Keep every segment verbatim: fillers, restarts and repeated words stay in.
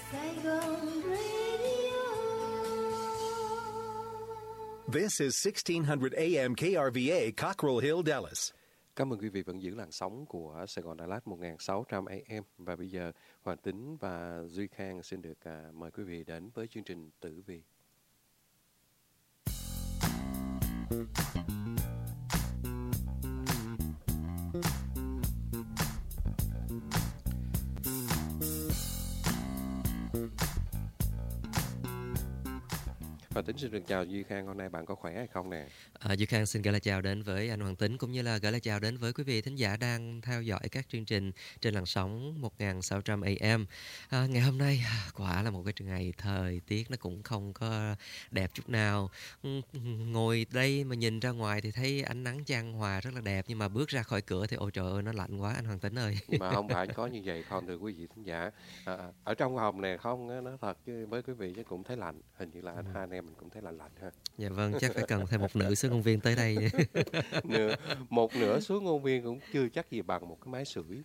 Saigon Radio. This is sixteen hundred A M K R V A, Cockrell Hill, Dallas. Cảm ơn quý vị vẫn giữ làn sóng của Sài Gòn Đà Lạt một nghìn sáu trăm A M. Và bây giờ Hoàng Tính và Duy Khang xin được à, mời quý vị đến với chương trình Tử Vi. Hoàng Tính xin được chào Duy Khang, hôm nay bạn có khỏe hay không nè? À, Duy Khang xin gửi lời chào đến với anh Hoàng Tính cũng như là gửi lời chào đến với quý vị thính giả đang theo dõi các chương trình trên làn sóng một nghìn sáu trăm A M. À, ngày hôm nay quả là một cái ngày thời tiết nó cũng không có đẹp chút nào. Ngồi đây mà nhìn ra ngoài thì thấy ánh nắng chan hòa rất là đẹp, nhưng mà bước ra khỏi cửa thì ôi trời ơi nó lạnh quá anh Hoàng Tính ơi. Mà không phải có như vậy không thưa quý vị thính giả. À, ở trong phòng này không nói thật chứ với quý vị chứ cũng thấy lạnh, hình như là anh hai anh em mình cũng thấy lạnh lạnh ha. Dạ vâng, chắc phải cần thêm một nữ xuống công viên tới đây. Nửa, một nửa xuống công viên cũng chưa chắc gì bằng một cái máy sưởi.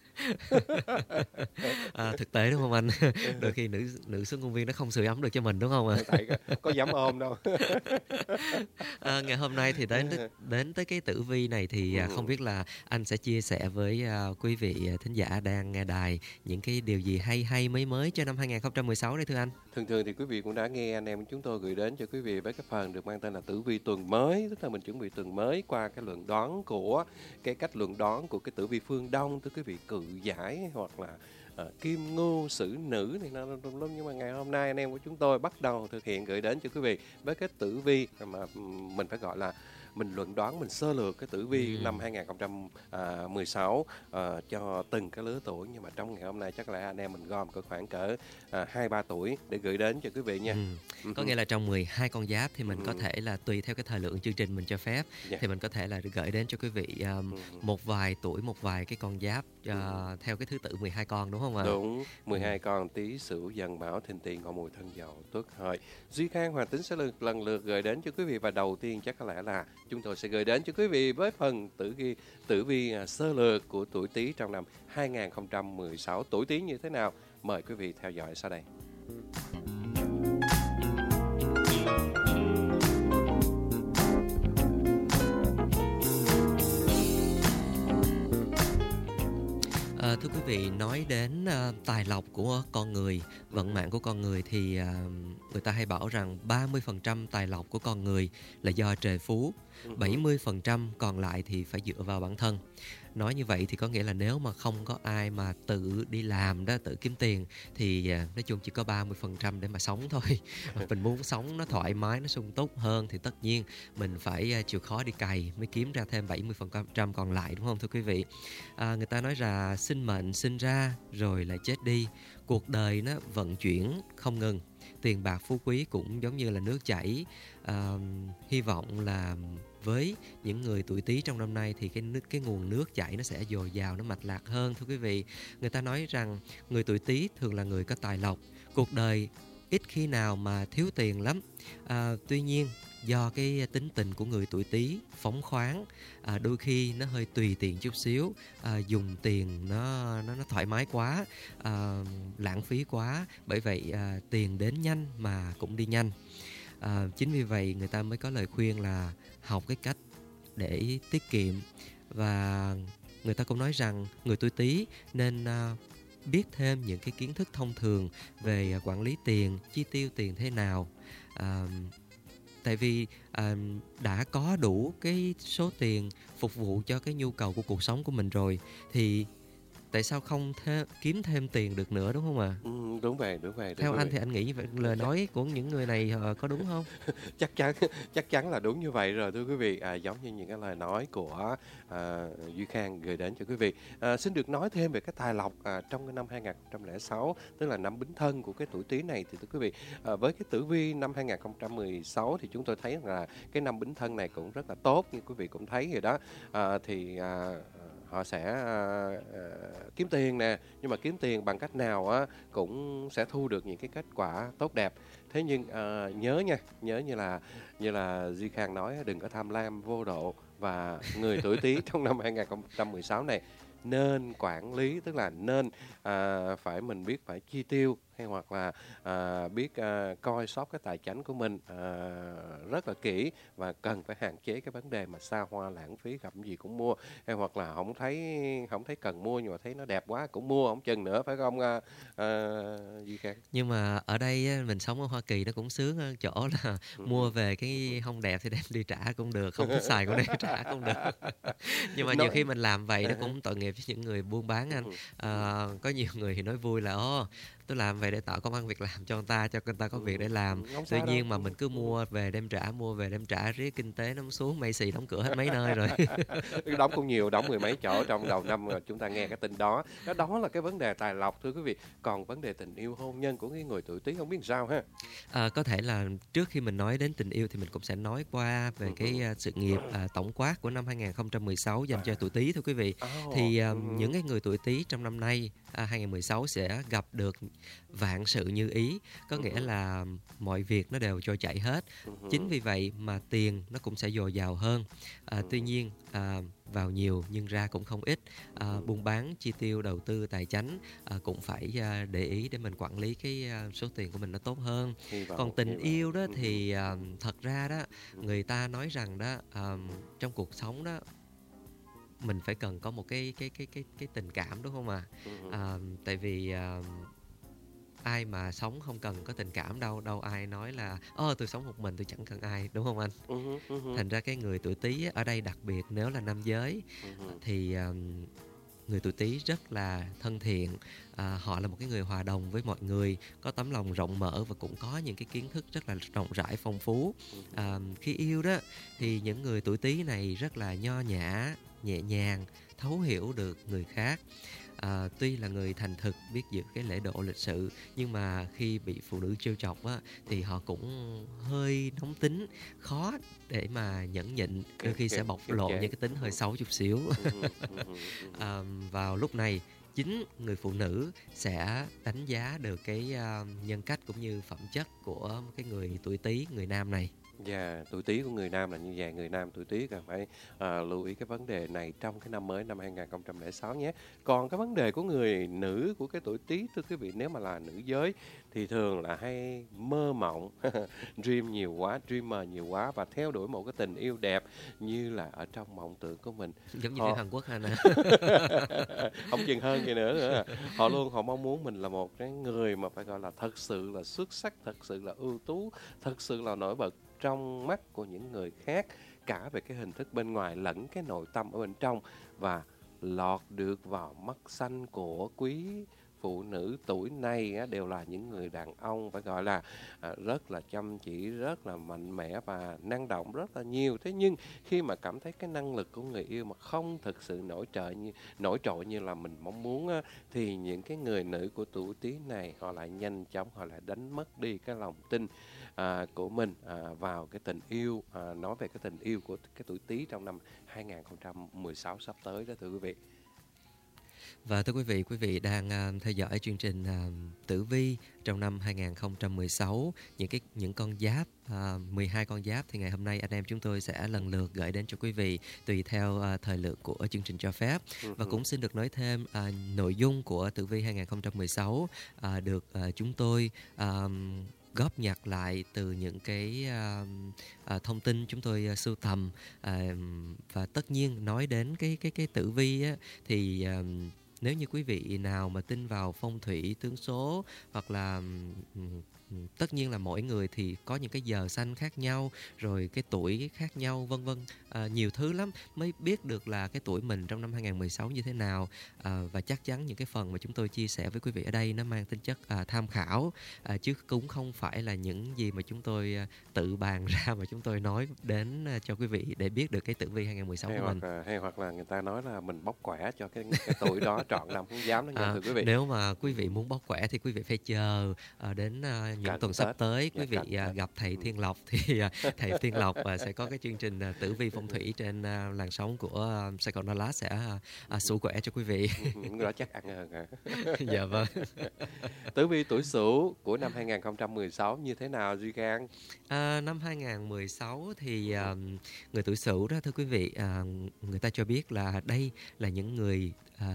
À, thực tế đúng không anh? Đôi khi nữ nữ xuống công viên nó không sưởi ấm được cho mình đúng không ạ? À? Có dám ôm đâu. À, ngày hôm nay thì đến đến tới cái tử vi này thì ừ. không biết là anh sẽ chia sẻ với uh, quý vị thính giả đang nghe đài những cái điều gì hay hay mới mới cho năm hai nghìn không trăm mười sáu đây thưa anh? Thường thường thì quý vị cũng đã nghe anh em chúng tôi gửi đến cho quý vị với cái phần được mang tên là tử vi tuần mới, tức là mình chuẩn bị tuần mới qua cái luận đoán của cái cách luận đoán của cái tử vi phương Đông, tới quý vị cự giải hoặc là uh, kim ngưu sử nữ này nó lắm. Nhưng mà ngày hôm nay anh em của chúng tôi bắt đầu thực hiện gửi đến cho quý vị với cái tử vi mà mình phải gọi là mình luận đoán, mình sơ lược cái tử vi ừ. năm hai nghìn không trăm mười sáu uh, cho từng cái lứa tuổi. Nhưng mà trong ngày hôm nay chắc là anh em mình gom cỡ khoảng cỡ hai ba tuổi để gửi đến cho quý vị nha. Ừ. Có nghĩa là trong mười hai con giáp thì mình ừ. có thể là tùy theo cái thời lượng chương trình mình cho phép yeah. thì mình có thể là gửi đến cho quý vị um, ừ. một vài tuổi, một vài cái con giáp uh, ừ. theo cái thứ tự mười hai con đúng không ạ? Đúng, mười hai ừ. con Tý Sửu, Dần Mão, Thìn Tỵ, Ngọ Mùi, Thân Dậu, Tuất Hợi. Duy Khang, Hoàng Tính sẽ lần, lần lượt gửi đến cho quý vị, và đầu tiên chắc có lẽ là chúng tôi sẽ gửi đến cho quý vị với phần tử vi tử vi uh, sơ lược của tuổi Tý trong năm hai nghìn không trăm mười sáu. Tuổi Tý như thế nào? Mời quý vị theo dõi sau đây. À, thưa quý vị, nói đến uh, tài lộc của con người, vận mạng của con người thì uh, người ta hay bảo rằng ba mươi phần trăm tài lộc của con người là do trời phú, bảy mươi phần trăm còn lại thì phải dựa vào bản thân. Nói như vậy thì có nghĩa là nếu mà không có ai mà tự đi làm đó, tự kiếm tiền thì nói chung chỉ có ba mươi phần trăm để mà sống thôi. Mình muốn sống nó thoải mái, nó sung túc hơn thì tất nhiên mình phải chịu khó đi cày mới kiếm ra thêm bảy mươi phần trăm còn lại, đúng không thưa quý vị? À, người ta nói là sinh mệnh sinh ra rồi lại chết đi, cuộc đời nó vận chuyển không ngừng. Tiền bạc phú quý cũng giống như là nước chảy. À, hy vọng là với những người tuổi Tý trong năm nay thì cái nước cái nguồn nước chảy nó sẽ dồi dào, nó mạch lạc hơn thưa quý vị. Người ta nói rằng người tuổi Tý thường là người có tài lộc, cuộc đời ít khi nào mà thiếu tiền lắm. À, tuy nhiên do cái tính tình của người tuổi Tý phóng khoáng, à, đôi khi nó hơi tùy tiện chút xíu, à, dùng tiền nó nó nó thoải mái quá, à, lãng phí quá. Bởi vậy à, tiền đến nhanh mà cũng đi nhanh. À, chính vì vậy người ta mới có lời khuyên là học cái cách để tiết kiệm, và người ta cũng nói rằng người tuổi Tý nên à, biết thêm những cái kiến thức thông thường về quản lý tiền, chi tiêu tiền thế nào. À, tại vì à, đã có đủ cái số tiền phục vụ cho cái nhu cầu của cuộc sống của mình rồi thì tại sao không thêm, kiếm thêm tiền được nữa, đúng không ạ? À? Ừ, đúng vậy, đúng vậy. Đúng Theo vậy. anh thì anh nghĩ như vậy, lời nói của những người này uh, có đúng không? chắc chắn chắc chắn là đúng như vậy rồi thưa quý vị. À, giống như những cái lời nói của à, Duy Khang gửi đến cho quý vị. À, xin được nói thêm về cái tài lộc à, trong cái năm hai nghìn không trăm lẻ sáu, tức là năm Bính Thân của cái tuổi Tý này thì thưa quý vị, à, với cái tử vi năm hai nghìn không trăm mười sáu thì chúng tôi thấy là cái năm Bính Thân này cũng rất là tốt, như quý vị cũng thấy rồi đó. À, thì à, họ sẽ uh, kiếm tiền nè, nhưng mà kiếm tiền bằng cách nào á cũng sẽ thu được những cái kết quả tốt đẹp. Thế nhưng uh, nhớ nha, nhớ như là như là Duy Khang nói, đừng có tham lam vô độ, và người tuổi Tý trong năm hai nghìn không trăm mười sáu này nên quản lý, tức là nên uh, phải mình biết phải chi tiêu hay hoặc là à, biết à, coi sóc cái tài chánh của mình à, rất là kỹ và cần phải hạn chế cái vấn đề mà xa hoa lãng phí, gặp cái gì cũng mua, hay hoặc là không thấy không thấy cần mua nhưng mà thấy nó đẹp quá cũng mua không chừng nữa, phải không à, à, Duy Khang? Nhưng mà ở đây á, mình sống ở Hoa Kỳ nó cũng sướng ở chỗ là Ừ, mua về cái không đẹp thì đem đi trả cũng được, không thích xài cũng đem trả cũng được. Nhưng mà nhiều nói khi mình làm vậy nó à, cũng tội nghiệp với những người buôn bán anh. ừ, ừ, Ờ, có nhiều người thì nói vui là ô tôi làm vậy để tạo công ăn việc làm cho người ta, cho người ta có việc để ừ, làm. ừ, không Tuy sao đâu. nhiên mà Ừ, mình cứ ừ. mua về đem trả, mua về đem trả, riết kinh tế nó xuống, Macy đóng cửa hết mấy nơi rồi. Đóng cũng nhiều, đóng mười mấy chỗ trong đầu năm mà chúng ta nghe cái tin đó. Đó, đó là cái vấn đề tài lộc thưa quý vị. Còn vấn đề tình yêu hôn nhân của cái người tuổi Tý không biết sao ha. À, có thể là trước khi mình nói đến tình yêu thì mình cũng sẽ nói qua về Ừ, cái ừ. à, sự nghiệp à, tổng quát của năm hai không một sáu dành cho tuổi Tý thưa quý vị. Ồ, Thì à, ừ, những cái người tuổi Tý trong năm nay à, hai không một sáu sẽ gặp được vạn sự như ý, có ừ, nghĩa ừ, là mọi việc nó đều trôi chảy hết. ừ, Chính vì vậy mà tiền nó cũng sẽ dồi dào hơn. À, tuy ừ, nhiên à, vào nhiều nhưng ra cũng không ít. À, ừ. buôn bán, chi tiêu, đầu tư, tài chánh à, cũng phải à, để ý để mình quản lý cái à, số tiền của mình nó tốt hơn. Hy Còn vọng, hy tình vọng. yêu đó Ừ, thì à, thật ra đó ừ, người ta nói rằng đó à, trong cuộc sống đó mình phải cần có một cái cái cái cái cái tình cảm đúng không ạ? ừ, ừ, À, tại vì à, ai mà sống không cần có tình cảm đâu, đâu ai nói là ơ tôi sống một mình tôi chẳng cần ai đúng không anh? ừ, ừ, ừ, Thành ra cái người tuổi Tý á, ở đây đặc biệt nếu là nam giới ừ, ừ. thì à, người tuổi Tý rất là thân thiện, à, họ là một cái người hòa đồng với mọi người, có tấm lòng rộng mở và cũng có những cái kiến thức rất là rộng rãi phong phú. À, khi yêu đó thì những người tuổi Tý này rất là nho nhã, nhẹ nhàng, thấu hiểu được người khác. À, tuy là người thành thực, biết giữ cái lễ độ lịch sự, nhưng mà khi bị phụ nữ trêu chọc á, thì họ cũng hơi nóng tính, khó để mà nhẫn nhịn, đôi Kiềm, khi sẽ kiềm, bộc kiềm lộ chế. những cái tính hơi xấu chút xíu. Ừ, ừ, ừ, ừ, ừ. À, vào lúc này chính người phụ nữ sẽ đánh giá được cái à, nhân cách cũng như phẩm chất của cái người tuổi Tý, người nam này. Dạ, tuổi Tý của người nam là như vậy, người nam tuổi Tý cần phải à, lưu ý cái vấn đề này trong cái năm mới năm hai không không sáu nhé. Còn cái vấn đề của người nữ của cái tuổi Tý thưa quý vị, nếu mà là nữ giới thì thường là hay mơ mộng, dream nhiều quá, dreamer nhiều quá và theo đuổi một cái tình yêu đẹp như là ở trong mộng tưởng của mình. Giống như phim Họ Hàn Quốc anh nè. không chừng hơn gì nữa nữa. Họ luôn họ mong muốn mình là một cái người mà phải gọi là thật sự là xuất sắc, thật sự là ưu tú, thật sự là nổi bật trong mắt của những người khác, cả về cái hình thức bên ngoài lẫn cái nội tâm ở bên trong, và lọt được vào mắt xanh của quý phụ nữ tuổi này á, đều là những người đàn ông phải gọi là à, rất là chăm chỉ, rất là mạnh mẽ và năng động rất là nhiều. Thế nhưng khi mà cảm thấy cái năng lực của người yêu mà không thực sự nổi trội như nổi trội như là mình mong muốn á, thì những cái người nữ của tuổi Tý này họ lại nhanh chóng họ lại đánh mất đi cái lòng tin à, của mình à, vào cái tình yêu, à, nói về cái tình yêu của cái tuổi Tý trong năm hai không một sáu sắp tới đó thưa quý vị. Và thưa quý vị, quý vị đang à, theo dõi chương trình à, Tử Vi trong năm hai không một sáu, những cái những con giáp, à, mười hai con giáp thì ngày hôm nay anh em chúng tôi sẽ lần lượt gửi đến cho quý vị tùy theo à, thời lượng của chương trình cho phép. Và cũng xin được nói thêm à, nội dung của Tử Vi hai không một sáu à, được à, chúng tôi à, góp nhặt lại từ những cái à, à, thông tin chúng tôi à, sưu tầm, à, và tất nhiên nói đến cái cái cái tử vi á, thì à, nếu như quý vị nào mà tin vào phong thủy tướng số hoặc là ừm, ừm, tất nhiên là mỗi người thì có những cái giờ sanh khác nhau, rồi cái tuổi khác nhau vân vân, à, nhiều thứ lắm mới biết được là cái tuổi mình trong năm hai không một sáu như thế nào. À, và chắc chắn những cái phần mà chúng tôi chia sẻ với quý vị ở đây nó mang tính chất à, tham khảo, à, chứ cũng không phải là những gì mà chúng tôi à, tự bàn ra mà chúng tôi nói đến à, cho quý vị để biết được cái tử vi hai không một sáu hay của hoặc mình. là, hay hoặc là người ta nói là mình bóc quẻ cho cái cái tuổi đó trọn năm không dám đó nha À, thưa quý vị. nếu mà quý vị muốn bóc quẻ thì quý vị phải chờ à, đến à, những Cận tuần sắp Tết. tới Dạ, quý cận vị à, Tết. gặp thầy Ừ. Thiên Lộc thì à, thầy Thiên Lộc à, sẽ có cái chương trình à, tử vi phong thủy trên à, làn sóng của à, Sài Gòn Dallas sẽ à, à, sủ quẻ cho quý vị. Những người đó chắc ăn hơn hả? Dạ vâng. Tử vi tuổi Sửu của năm hai không một sáu như thế nào Duy Khang? À, năm hai không một sáu thì à, người tuổi Sửu đó thưa quý vị, à, người ta cho biết là đây là những người à,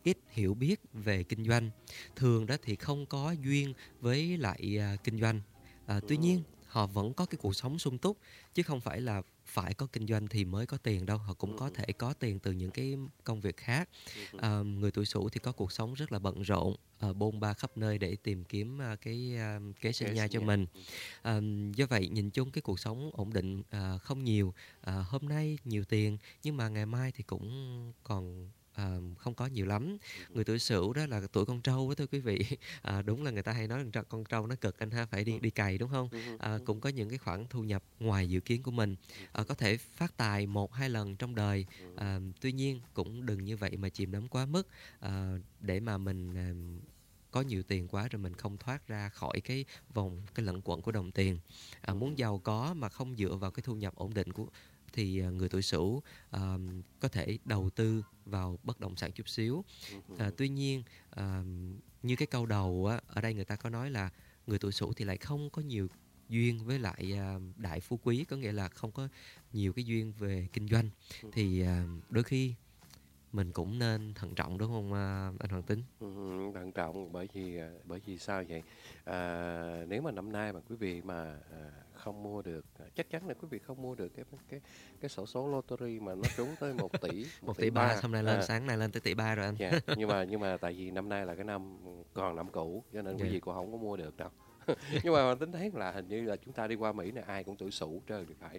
ít hiểu biết về kinh doanh, thường đó thì không có duyên với lại à, kinh doanh. À, tuy Ừ. nhiên họ vẫn có cái cuộc sống sung túc, chứ không phải là phải có kinh doanh thì mới có tiền đâu. Họ cũng Ừ. có thể có tiền từ những cái công việc khác. Ừ. À, người tuổi Sửu thì có cuộc sống rất là bận rộn, à, bôn ba khắp nơi để tìm kiếm à, cái à, kế sinh Kế nhai sinh cho nhai. mình. Ừ. À, do vậy nhìn chung cái cuộc sống ổn định à, không nhiều. À, hôm nay nhiều tiền nhưng mà ngày mai thì cũng còn à, không có nhiều lắm. Người tuổi Sửu đó là tuổi con trâu đó thưa quý vị. À, đúng là người ta hay nói rằng trâu- con trâu nó cực anh ha, phải đi Ừ. đi cày đúng không? Ừ. À, Ừ. cũng có những cái khoản thu nhập ngoài dự kiến của mình. À, có thể phát tài một hai lần trong đời. Ừ. À, tuy nhiên cũng đừng như vậy mà chìm đắm quá mức, à, để mà mình à, có nhiều tiền quá rồi mình không thoát ra khỏi cái vòng cái lẩn quẩn của đồng tiền. À, Ừ. muốn giàu có mà không dựa vào cái thu nhập ổn định của thì à, người tuổi Sửu à, có thể đầu tư vào bất động sản chút xíu. Ừ. À, tuy nhiên à, như cái câu đầu á, ở đây người ta có nói là người tuổi Sửu thì lại không có nhiều duyên với lại à, đại phú quý, có nghĩa là không có nhiều cái duyên về kinh doanh. Thì à, đôi khi mình cũng nên thận trọng đúng không à, anh Hoàng Tính? Ừ, thận trọng bởi vì à, bởi vì sao vậy? À, nếu mà năm nay mà quý vị mà à, không mua được, à, chắc chắn là quý vị không mua được cái cái cái xổ số lottery mà nó trúng tới một tỷ, một Một tỷ tỷ ba, ba. hôm nay lên À, sáng nay lên tới tỷ ba rồi anh. dạ, nhưng mà nhưng mà tại vì năm nay là cái năm còn năm cũ cho nên quý Dạ. vị cũng không có mua được đâu. Nhưng mà tính thấy là hình như là chúng ta đi qua Mỹ này ai cũng tuổi Sửu hết trơn thì phải.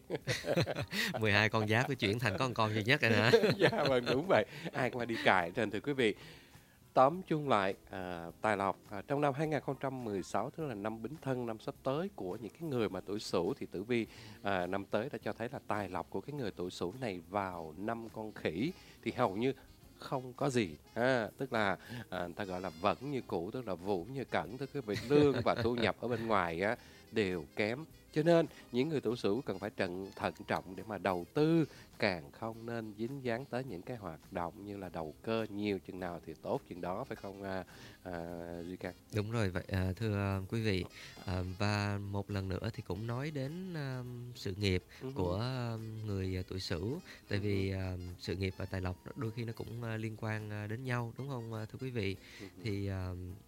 mười hai con giáp cứ chuyển thành con con duy nhất rồi hả? Dạ vâng, đúng vậy. Ai cũng phải đi cài hết trơn thưa quý vị. Tóm chung lại, à, tài lộc à, trong năm hai không một sáu, tức là năm Bính Thân, năm sắp tới của những cái người mà tuổi Sửu, thì tử vi à, năm tới đã cho thấy là tài lộc của cái người tuổi Sửu này vào năm con khỉ thì hầu như không có gì ha, tức là à, người ta gọi là vẫn như cũ, tức là vũ như cẩn, tức cái việc lương và thu nhập ở bên ngoài á đều kém, cho nên những người tuổi Sửu cần phải trần thận trọng để mà đầu tư, càng không nên dính dáng tới những cái hoạt động như là đầu cơ, nhiều chừng nào thì tốt chừng đó, phải không à, à, Duy Khang? Đúng rồi vậy à, thưa à, quý vị, à, và một lần nữa thì cũng nói đến à, sự nghiệp Ừ. của à, người à, tuổi Sửu, tại vì à, sự nghiệp và tài lộc đôi khi nó cũng à, liên quan à, đến nhau đúng không à, thưa quý vị? Ừ. Thì à,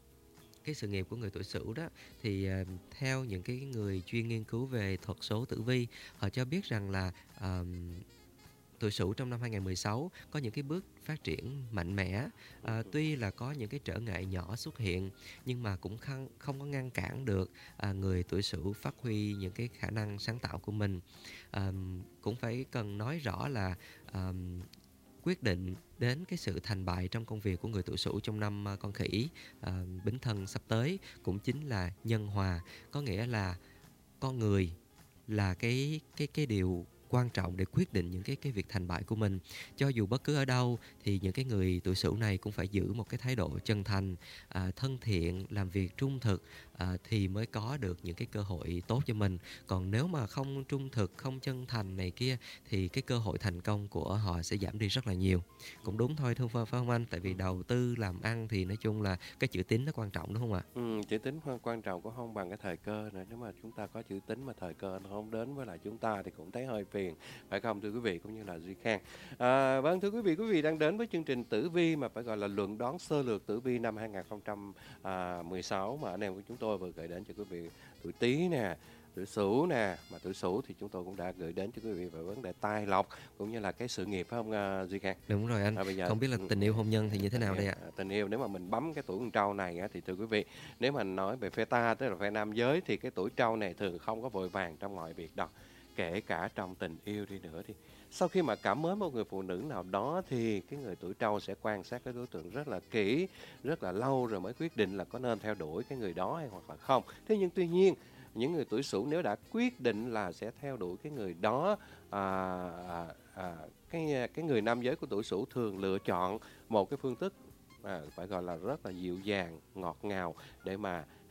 cái sự nghiệp của người tuổi Sửu đó thì à, theo những cái người chuyên nghiên cứu về thuật số tử vi, họ cho biết rằng là à, tuổi Sửu trong năm hai không một sáu có những cái bước phát triển mạnh mẽ. À, tuy là có những cái trở ngại nhỏ xuất hiện nhưng mà cũng không, không có ngăn cản được à, người tuổi Sửu phát huy những cái khả năng sáng tạo của mình. À, cũng phải cần nói rõ là à, quyết định đến cái sự thành bại trong công việc của người tuổi Sửu trong năm à, con khỉ à, Bính Thân sắp tới cũng chính là nhân hòa, có nghĩa là con người là cái cái cái điều quan trọng để quyết định những cái cái việc thành bại của mình. Cho dù bất cứ ở đâu thì những cái người tuổi Sửu này cũng phải giữ một cái thái độ chân thành, à, thân thiện, làm việc trung thực à, thì mới có được những cái cơ hội tốt cho mình. Còn nếu mà không trung thực, không chân thành này kia thì cái cơ hội thành công của họ sẽ giảm đi rất là nhiều. Cũng đúng thôi thưa phải không anh? Tại vì đầu tư làm ăn thì nói chung là cái chữ tín nó quan trọng đúng không ạ? Ừ, chữ tín quan quan trọng cũng không bằng cái thời cơ nữa. Nếu mà chúng ta có chữ tín mà thời cơ nó không đến với lại chúng ta thì cũng thấy hơi phiền, phải không thưa quý vị cũng như là Duy Khang? À, vâng thưa quý vị, quý vị đang đến với chương trình tử vi mà phải gọi là luận đoán sơ lược tử vi năm hai không một sáu mà anh em của chúng tôi vừa gửi đến cho quý vị tuổi Tý nè, tuổi Sửu nè, mà tuổi Sửu thì chúng tôi cũng đã gửi đến cho quý vị về vấn đề tài lộc cũng như là cái sự nghiệp, phải không uh, Duy Khang? Đúng rồi anh. À, bây giờ Không biết là tình yêu hôn nhân thì như thế nào đây ạ? À, tình yêu nếu mà mình bấm cái tuổi con trâu này á, thì thưa quý vị, nếu mà nói về phe ta, tức là phe nam giới, thì cái tuổi trâu này thường không có vội vàng trong mọi việc đâu, kể cả trong tình yêu đi nữa thì sau khi mà cảm mến một người phụ nữ nào đó thì cái người tuổi trâu sẽ quan sát cái đối tượng rất là kỹ, rất là lâu rồi mới quyết định là có nên theo đuổi cái người đó hay hoặc là không. Thế nhưng tuy nhiên những người tuổi Sửu nếu đã quyết định là sẽ theo đuổi cái người đó, à, à, à, cái cái người nam giới của tuổi Sửu thường lựa chọn một cái phương thức à, phải gọi là rất là dịu dàng, ngọt ngào để mà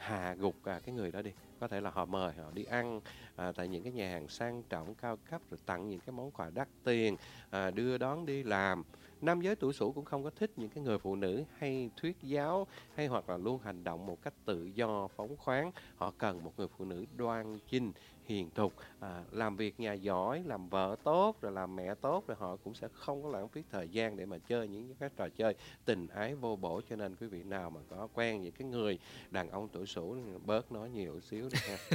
hạ gục à, cái người đó đi. Có thể là họ mời họ đi ăn à, tại những cái nhà hàng sang trọng cao cấp, rồi tặng những cái món quà đắt tiền, à, đưa đón đi làm. Nam giới tuổi Sửu cũng không có thích những cái người phụ nữ hay thuyết giáo, hay hoặc là luôn hành động một cách tự do phóng khoáng. Họ cần một người phụ nữ đoan chinh, hiền thục, à, làm việc nhà giỏi, làm vợ tốt, rồi làm mẹ tốt, rồi họ cũng sẽ không có lãng phí thời gian để mà chơi những cái trò chơi tình ái vô bổ. Cho nên quý vị nào mà có quen những cái người đàn ông tuổi Sửu, bớt nói nhiều xíu đi ha.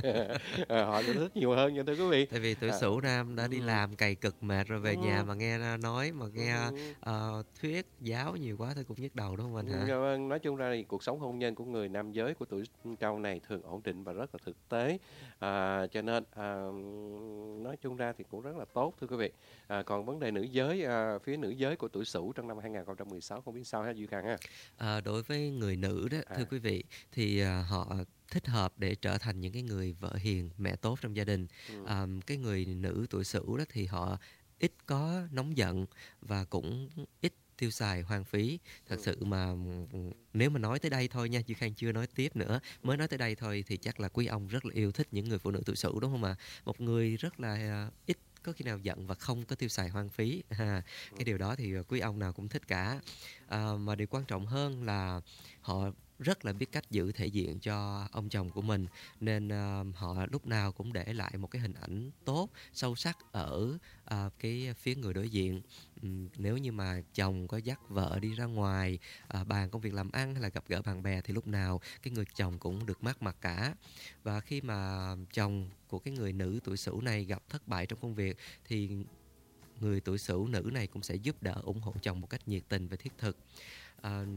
À, họ sẽ thích nhiều hơn nha thưa quý vị. Tại vì tuổi À, Sửu Nam đã đi ừ, làm cày cực mệt rồi về nhà ừ, mà nghe nói mà nghe ừ. ờ, thuyết giáo nhiều quá thì cũng nhức đầu đúng không anh hả? Dạ vâng, nói chung ra thì cuộc sống hôn nhân của người nam giới của tuổi Trâu này thường ổn định và rất là thực tế. À, cho nên à, nói chung ra thì cũng rất là tốt thưa quý vị. À, còn vấn đề nữ giới, à, phía nữ giới của tuổi Sửu trong năm hai không một sáu không biết sao ha Duy Khang ha. Ờ, đối với người nữ đó thưa À, quý vị thì à, họ thích hợp để trở thành những cái người vợ hiền, mẹ tốt trong gia đình. ừ, À, cái người nữ tuổi Sửu đó thì họ ít có nóng giận và cũng ít tiêu xài hoang phí. Thật ừ, sự mà ừm, nếu mà nói tới đây thôi nha, Duy Khang chưa nói tiếp nữa. Mới nói tới đây thôi thì chắc là quý ông rất là yêu thích những người phụ nữ tuổi Sửu đúng không ạ? Một người rất là à, ít có khi nào giận và không có tiêu xài hoang phí. À, ừ, cái điều đó thì quý ông nào cũng thích cả. À, mà điều quan trọng hơn là họ rất là biết cách giữ thể diện cho ông chồng của mình, nên à, họ lúc nào cũng để lại một cái hình ảnh tốt sâu sắc ở à, cái phía người đối diện. Ừm, nếu như mà chồng có dắt vợ đi ra ngoài à, bàn công việc làm ăn hay là gặp gỡ bạn bè thì lúc nào cái người chồng cũng được mát mặt cả. Và khi mà chồng của cái người nữ tuổi Sửu này gặp thất bại trong công việc thì người tuổi Sửu nữ này cũng sẽ giúp đỡ ủng hộ chồng một cách nhiệt tình và thiết thực. À,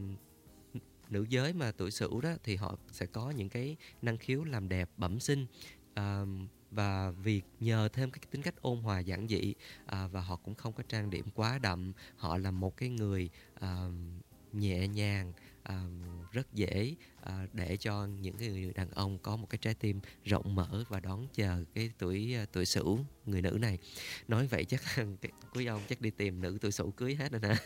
nữ giới mà tuổi Sửu đó thì họ sẽ có những cái năng khiếu làm đẹp bẩm sinh. À, và vì nhờ thêm cái tính cách ôn hòa giản dị à, và họ cũng không có trang điểm quá đậm, họ là một cái người à, nhẹ nhàng, à, rất dễ à, để cho những cái người đàn ông có một cái trái tim rộng mở và đón chờ cái tuổi à, tuổi Sửu người nữ này. Nói vậy chắc quý ông chắc đi tìm nữ tuổi Sửu cưới hết rồi nè.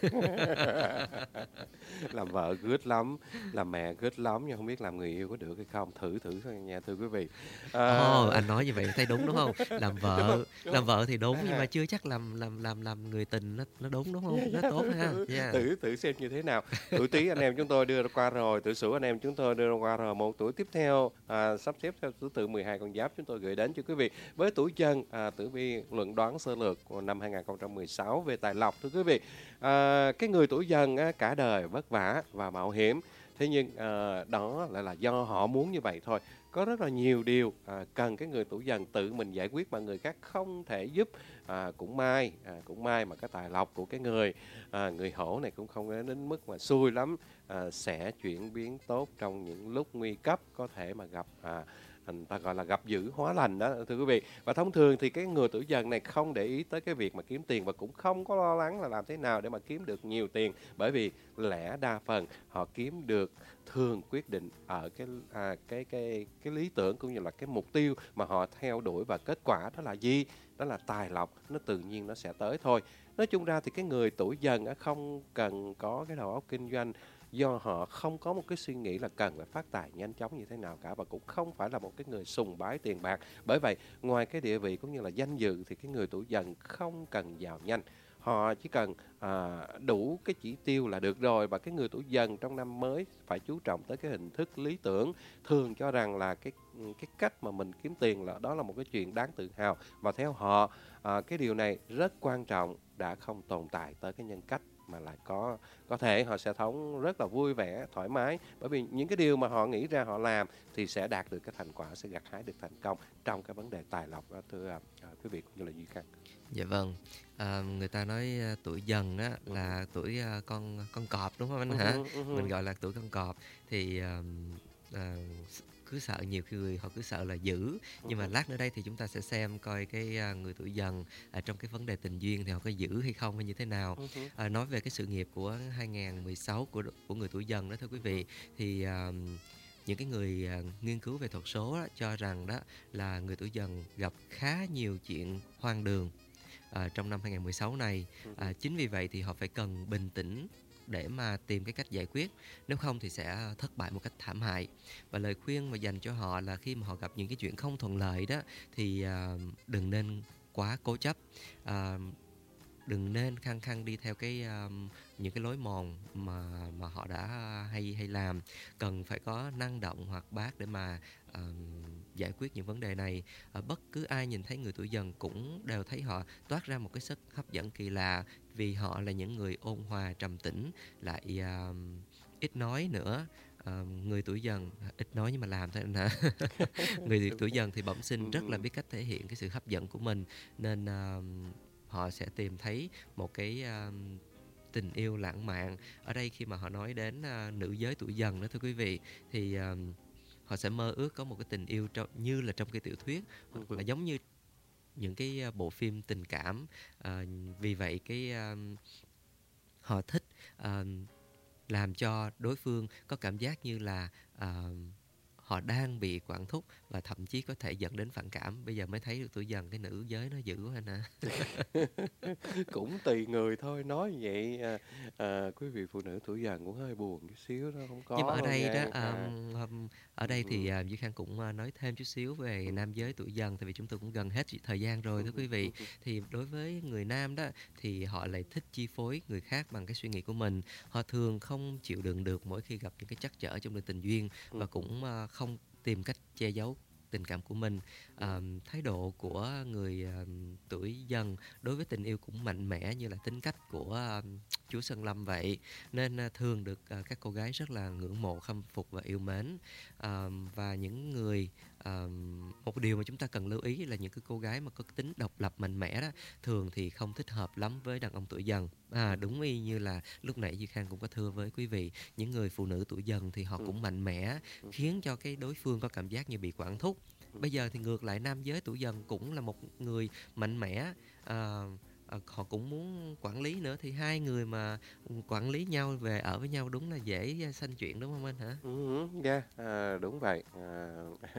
làm vợ good lắm, làm mẹ good lắm, nhưng không biết làm người yêu có được hay không, thử thử thôi nha thưa quý vị. Ồ, À, anh nói như vậy thấy đúng đúng không? Làm đúng vợ, không? Đúng làm không? vợ thì đúng nhưng mà À, chưa chắc làm làm làm làm người tình nó nó đúng đúng không? dạ, Nó dạ, tốt thử, ha. thử, Yeah. thử thử xem như thế nào. Tuổi Tý anh em chúng tôi đưa qua rồi, tuổi Sửu anh em chúng tôi đưa qua rồi. Một tuổi tiếp theo à, sắp xếp theo thứ tự mười hai con giáp chúng tôi gửi đến cho quý vị. Với tuổi Dần, à, tử vi luận đoán sơ lược của năm hai không một sáu về tài lộc thưa quý vị. À, cái người tuổi Dần á, cả đời vất vả và mạo hiểm. Thế nhưng à, đó lại là do họ muốn như vậy thôi. Có rất là nhiều điều à, cần cái người tuổi Dần tự mình giải quyết mà người khác không thể giúp. À, cũng may, à, cũng may mà cái tài lộc của cái người à, người Hổ này cũng không đến mức mà xui lắm, à, sẽ chuyển biến tốt trong những lúc nguy cấp, có thể mà gặp à, người ta gọi là gặp dữ hóa lành đó thưa quý vị. Và thông thường thì cái người tuổi Dần này không để ý tới cái việc mà kiếm tiền và cũng không có lo lắng là làm thế nào để mà kiếm được nhiều tiền, bởi vì lẽ đa phần họ kiếm được thường quyết định ở cái à, cái cái cái lý tưởng cũng như là cái mục tiêu mà họ theo đuổi, và kết quả đó là gì? Đó là tài lộc, nó tự nhiên nó sẽ tới thôi. Nói chung ra thì cái người tuổi Dần á, không cần có cái đầu óc kinh doanh, do họ không có một cái suy nghĩ là cần phải phát tài nhanh chóng như thế nào cả, và cũng không phải là một cái người sùng bái tiền bạc. Bởi vậy ngoài cái địa vị cũng như là danh dự thì cái người tuổi Dần không cần giàu nhanh, họ chỉ cần à, đủ cái chỉ tiêu là được rồi. Và cái người tuổi Dần trong năm mới phải chú trọng tới cái hình thức lý tưởng, thường cho rằng là cái cái cách mà mình kiếm tiền là đó là một cái chuyện đáng tự hào, và theo họ à, cái điều này rất quan trọng, đã không tồn tại tới cái nhân cách mà lại có có thể họ sẽ sống rất là vui vẻ thoải mái, bởi vì những cái điều mà họ nghĩ ra họ làm thì sẽ đạt được cái thành quả, sẽ gặt hái được thành công trong cái vấn đề tài lộc đó thưa à, quý vị cũng như là Duy Khang. Dạ vâng. À, người ta nói à, tuổi Dần á là tuổi à, con con cọp đúng không anh hả? Uh-huh, uh-huh. Mình gọi là tuổi con cọp thì à, à, cứ sợ, nhiều khi người họ cứ sợ là dữ, nhưng mà Uh-huh. lát nữa đây thì chúng ta sẽ xem coi cái à, người tuổi Dần à, trong cái vấn đề tình duyên thì họ có dữ hay không hay như thế nào. Uh-huh. À, nói về cái sự nghiệp của hai không một sáu của của người tuổi Dần đó thưa quý vị, thì à, những cái người à, nghiên cứu về thuật số đó, cho rằng đó là người tuổi Dần gặp khá nhiều chuyện hoang đường à, trong năm hai không một sáu này. À, chính vì vậy thì họ phải cần bình tĩnh để mà tìm cái cách giải quyết, nếu không thì sẽ thất bại một cách thảm hại. Và lời khuyên mà dành cho họ là khi mà họ gặp những cái chuyện không thuận lợi đó thì à, đừng nên quá cố chấp, à, đừng nên khăng khăng đi theo cái um, những cái lối mòn mà mà họ đã hay hay làm. Cần phải có năng động hoạt bát để mà um, giải quyết những vấn đề này. À, bất cứ ai nhìn thấy người tuổi dần cũng đều thấy họ toát ra một cái sức hấp dẫn kỳ lạ, vì họ là những người ôn hòa trầm tĩnh, lại um, ít nói nữa. À, người tuổi dần ít nói nhưng mà làm thôi anh hả? Người tuổi dần thì bẩm sinh rất là biết cách thể hiện cái sự hấp dẫn của mình, nên um, họ sẽ tìm thấy một cái uh, tình yêu lãng mạn. Ở đây khi mà họ nói đến uh, nữ giới tuổi dần đó thưa quý vị, thì uh, họ sẽ mơ ước có một cái tình yêu trong, như là trong cái tiểu thuyết, hoặc là giống như những cái uh, bộ phim tình cảm. Uh, vì vậy cái uh, họ thích uh, làm cho đối phương có cảm giác như là uh, họ đang bị quản thúc, và thậm chí có thể dẫn đến phản cảm. Bây giờ mới thấy được tuổi dần cái nữ giới nó dữ quá anh ạ. Cũng tùy người thôi, nói vậy à, à, quý vị phụ nữ tuổi dần cũng hơi buồn chút xíu đó, không có Nhưng mà ở đâu đây nha. đó À, um, ở đây thì uh, Duy Khang cũng uh, nói thêm chút xíu về nam giới tuổi dần, tại vì chúng tôi cũng gần hết thời gian rồi thưa quý vị. Thì đối với người nam đó thì họ lại thích chi phối người khác bằng cái suy nghĩ của mình. Họ thường không chịu đựng được mỗi khi gặp những cái trắc trở trong đường tình duyên, và cũng uh, không tìm cách che giấu tình cảm của mình. À, thái độ của người uh, tuổi dần đối với tình yêu cũng mạnh mẽ như là tính cách của uh, chúa Sơn Lâm vậy, nên uh, thường được uh, các cô gái rất là ngưỡng mộ, khâm phục và yêu mến. Uh, và những người uh, một điều mà chúng ta cần lưu ý là những cái cô gái mà có tính độc lập mạnh mẽ đó thường thì không thích hợp lắm với đàn ông tuổi dần. À, đúng y như là lúc nãy Duy Khang cũng có thưa với quý vị, những người phụ nữ tuổi dần thì họ cũng mạnh mẽ, khiến cho cái đối phương có cảm giác như bị quản thúc. Bây giờ thì ngược lại, nam giới tuổi dần cũng là một người mạnh mẽ, à, à, họ cũng muốn quản lý nữa, thì hai người mà quản lý nhau về ở với nhau đúng là dễ sanh chuyện, đúng không anh hả? Ừ, dạ, à, đúng vậy. À,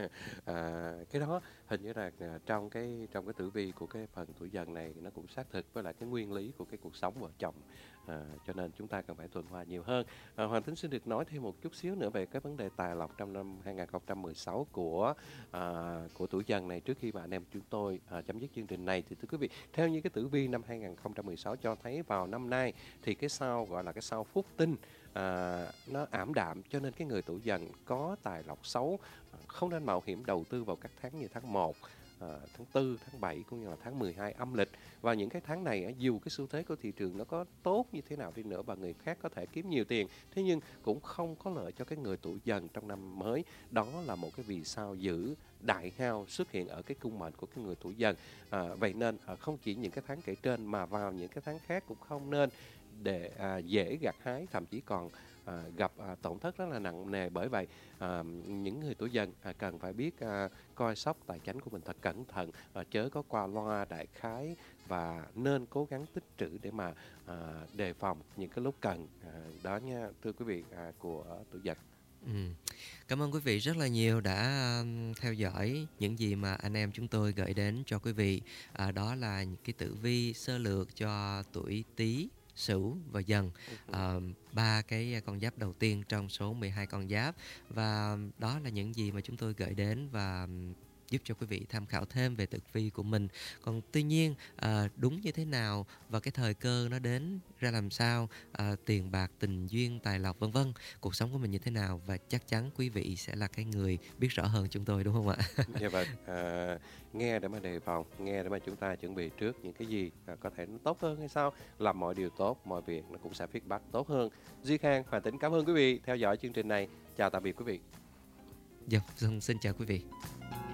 à, cái đó hình như là à, trong cái trong cái tử vi của cái phần tuổi dần này nó cũng xác thực với lại cái nguyên lý của cái cuộc sống vợ chồng. À, cho nên chúng ta cần phải tuần hoàn nhiều hơn. À, Hoàng Tính xin được nói thêm một chút xíu nữa về cái vấn đề tài lộc trong năm hai nghìn không trăm mười sáu của à, của tuổi dần này, trước khi mà anh em chúng tôi à, chấm dứt chương trình này. Thì thưa quý vị, theo như cái tử vi năm hai nghìn không trăm mười sáu cho thấy vào năm nay thì cái sao gọi là cái sao Phúc Tinh à, nó ảm đạm, cho nên cái người tuổi dần có tài lộc xấu, không nên mạo hiểm đầu tư vào các tháng như tháng một, à, tháng tư, tháng bảy cũng như là tháng mười hai âm lịch. Và những cái tháng này dù cái xu thế của thị trường nó có tốt như thế nào đi nữa và người khác có thể kiếm nhiều tiền, thế nhưng cũng không có lợi cho cái người tuổi dần trong năm mới. Đó là một cái vì sao dữ đại hao xuất hiện ở cái cung mệnh của cái người tuổi dần. À, vậy nên à, không chỉ những cái tháng kể trên mà vào những cái tháng khác cũng không nên để à, dễ gặt hái, thậm chí còn à, gặp à, tổn thất rất là nặng nề. Bởi vậy à, những người tuổi dần à, cần phải biết à, coi sóc tài chính của mình thật cẩn thận, à, chớ có qua loa đại khái, và nên cố gắng tích trữ để mà à, đề phòng những cái lúc cần. À, đó nha thưa quý vị à, của tuổi dần. Ừ. Cảm ơn quý vị rất là nhiều đã um, theo dõi những gì mà anh em chúng tôi gửi đến cho quý vị. À, đó là những cái tử vi sơ lược cho tuổi Tý, Sửu và Dần, à, ba cái con giáp đầu tiên trong số mười hai con giáp. Và đó là những gì mà chúng tôi gửi đến và giúp cho quý vị tham khảo thêm về tử vi của mình. Còn tuy nhiên à, đúng như thế nào và cái thời cơ nó đến ra làm sao, à, tiền bạc, tình duyên, tài lộc vân vân, cuộc sống của mình như thế nào, và chắc chắn quý vị sẽ là cái người biết rõ hơn chúng tôi, đúng không ạ? Dạ vâng, à, nghe để mà đề phòng, nghe để mà chúng ta chuẩn bị trước những cái gì à, có thể nó tốt hơn hay sao, làm mọi điều tốt, mọi việc nó cũng sẽ feedback tốt hơn. Duy Khang, Hoàng Tính cảm ơn quý vị theo dõi chương trình này. Chào tạm biệt quý vị. Dạ, xin chào quý vị.